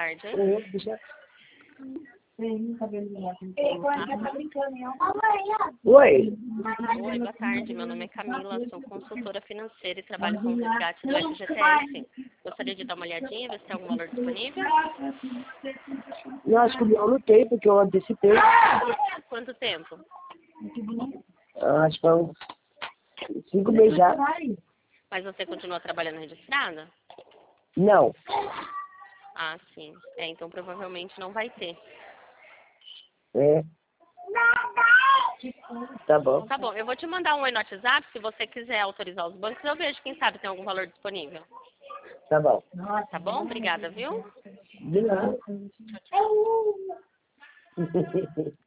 tarde, hein? Deixa... Oi, boa tarde. Meu nome é Camila, sou consultora financeira e trabalho com o resgate do FGTS. Gostaria de dar uma olhadinha, ver se tem algum valor disponível. Eu acho que eu não tenho, porque eu antecipei. Quanto tempo? Acho que é uns 5 meses já. Mas você continua trabalhando registrada? Não. Ah, sim. Então provavelmente não vai ter. É. Tá bom. Tá bom, eu vou te mandar um oi no WhatsApp, se você quiser autorizar os bancos, eu vejo, quem sabe tem algum valor disponível. Tá bom. Tá bom? Obrigada, viu? De nada.